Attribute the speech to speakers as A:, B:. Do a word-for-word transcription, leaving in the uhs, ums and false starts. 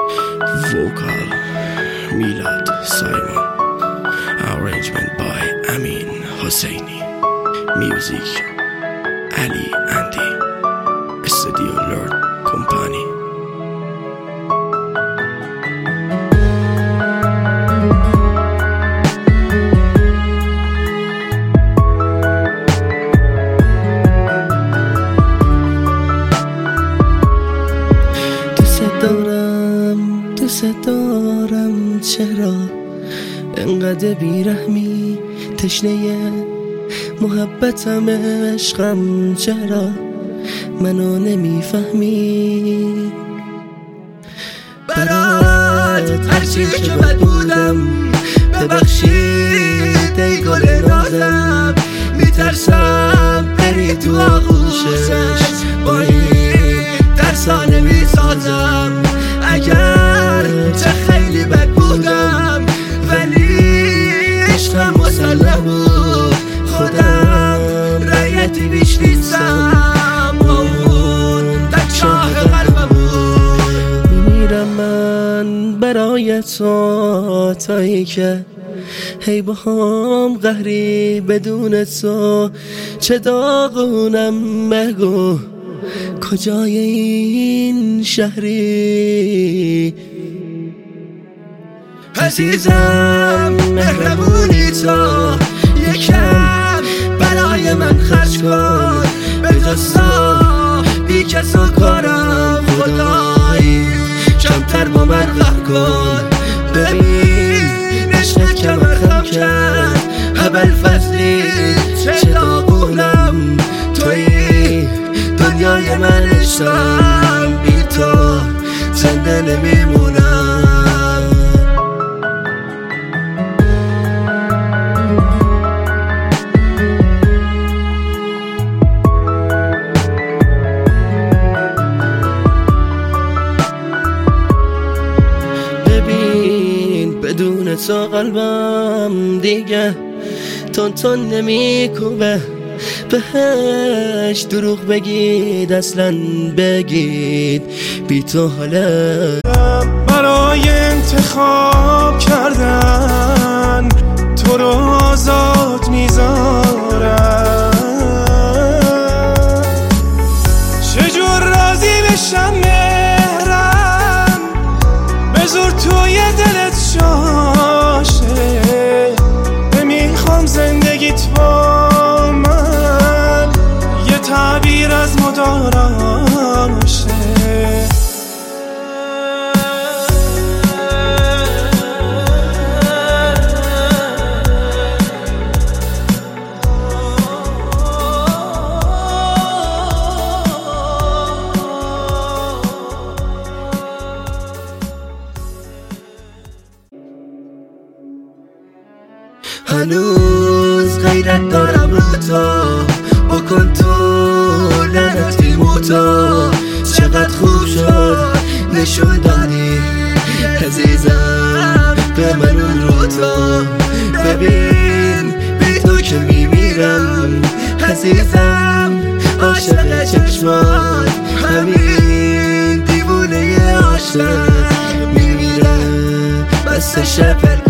A: Vocal Milad Simon. Arrangement by Amin Hosseini. Music Ali Andy. Studio Lord Company.
B: دوست دارم چرا انقدر بیرحمی، تشنه محبتم عشقم، چرا منو نمیفهمی؟ برات هرچی که بد بودم ببخشید ای گل نازم، میترسم بری تو آغوشش، با این ترسانه میسازم. اگر چه خیلی بد بودم ولی عشقم مسلم بود، خودم رایتی بیش نیستم، با اون تک شاه قلبم بود. میمیرم من برای تو تایی که هی با هم قهری بدون تو، چه داغونم مگو کجای این شهری؟ عزیزم مهربونی تو یکم برای من خرج کن، به جز تو بی کس و کارم، خدایی کمتر با من قهر کن. ببین عشقت کمر خم کرد، هبل فصلی چه داغونم، تویی دنیای من، عشقم بی تو زنده نمیمونم. ببین بدون تو قلبم دیگه تون تون نمیکوبه، بهش دروغ بگید اصلا بگید بی تو حاله.
C: برای انتخاب کردن تو رو آزاد میذارم، چجور راضی بشم مهرم به زور توی دلت جاشه، نمیخوام زندگیت با من یه تعبیر از مداراشه.
B: هنوز غیرت دارم رو تو، بکن تو لعنتی موتا، چقدر خوب شد نشون دادی عزیزم به من اون رو تو. ببین بی تو که میمیرم عزیزم، عاشق چشمات همین دیوونه عاشق میمیره بس شب